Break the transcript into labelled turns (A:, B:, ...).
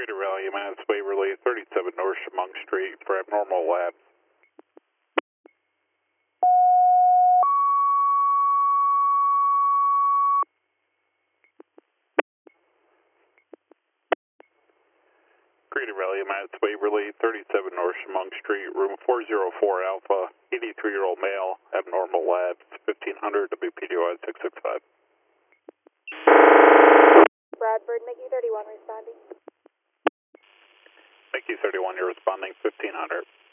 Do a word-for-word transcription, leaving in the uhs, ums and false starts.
A: Greater Rally Mass Waverly, thirty-seven North Chemung Street for abnormal labs. Greater Rally Mass Waverly, thirty-seven North Chemung Street, room four oh four Alpha, eighty-three-year-old male, abnormal labs, fifteen hundred W P D O I six six five.
B: Bradford, Mickey thirty-one responding.
A: Mickey thirty-one, you're responding, fifteen hundred.